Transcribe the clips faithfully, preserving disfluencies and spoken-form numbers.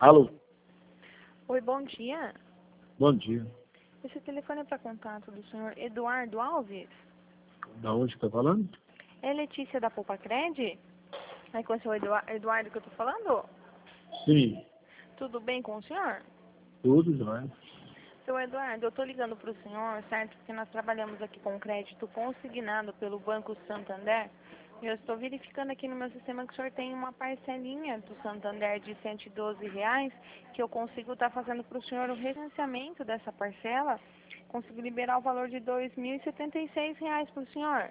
Alô? Oi, bom dia. Bom dia. Esse telefone é para contato do senhor Eduardo Alves? Da onde está falando? É Letícia da Poupa Cred? É com o senhor Edu- Eduardo que eu tô falando? Sim, Tudo bem com o senhor? tudo jóia. Seu Eduardo, eu tô ligando para o senhor, certo? Porque nós trabalhamos aqui com crédito consignado pelo Banco Santander. E eu estou verificando aqui no meu sistema que o senhor tem uma parcelinha do Santander de cento e doze reais, que eu consigo estar fazendo para o senhor o refinanciamento dessa parcela. Consigo liberar o valor de dois mil e setenta e seis reais para o senhor.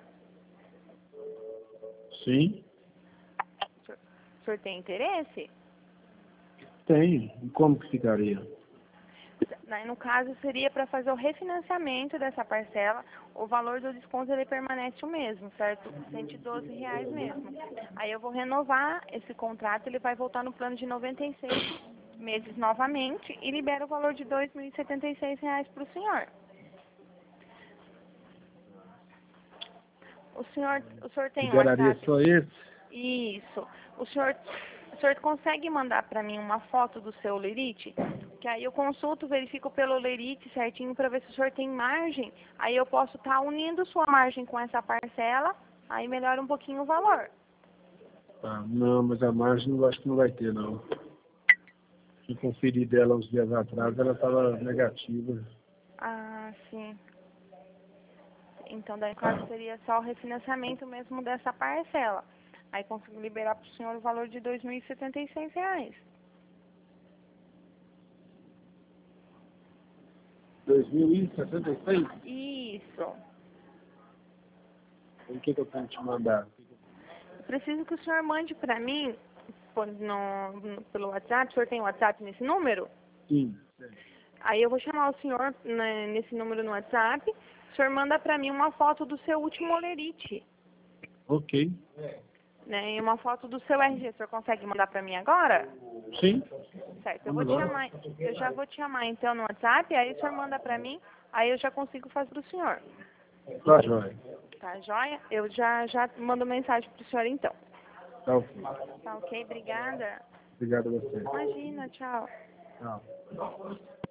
Sim, O senhor, o senhor tem interesse? tem. E como que ficaria? Daí, no caso, seria para fazer o refinanciamento dessa parcela, o valor do desconto ele permanece o mesmo, certo? cento e doze reais mesmo. Aí eu vou renovar esse contrato, ele vai voltar no plano de noventa e seis meses novamente e libera o valor de dois mil e setenta e seis reais para o senhor. O senhor, o senhor tem um Liberaria WhatsApp? só esse? Isso. O senhor, o senhor consegue mandar para mim uma foto do seu lerite? Que aí eu consulto, verifico pelo lerite certinho para ver se o senhor tem margem. Aí eu posso estar unindo sua margem com essa parcela, aí melhora um pouquinho o valor. Ah, não, mas a margem eu acho que não vai ter, não. Eu conferi dela uns dias atrás, ela estava negativa. Ah, sim. Então, daí, no caso, seria só o refinanciamento mesmo dessa parcela. Aí consigo liberar para o senhor o valor de dois mil e setenta e seis reais. dois mil e sessenta e seis? Isso. O que, que eu tenho que te mandar? Eu preciso que o senhor mande para mim por- no, no- pelo WhatsApp. O senhor tem WhatsApp nesse número? Sim. Aí eu vou chamar o senhor né, nesse número no WhatsApp. O senhor manda para mim uma foto do seu último olerite, Ok. né? E uma foto do seu R G. O senhor consegue mandar para mim agora? Sim. Certo. Eu vou Vamos te lá. chamar, eu já vou te chamar então no WhatsApp. Aí o senhor manda para mim. Aí eu já consigo fazer para o senhor. Tá jóia. Tá joia? Eu já já mando mensagem para o senhor então. Tá ok. Tá ok? Obrigada. Obrigado a você. Imagina. Tchau. Tchau.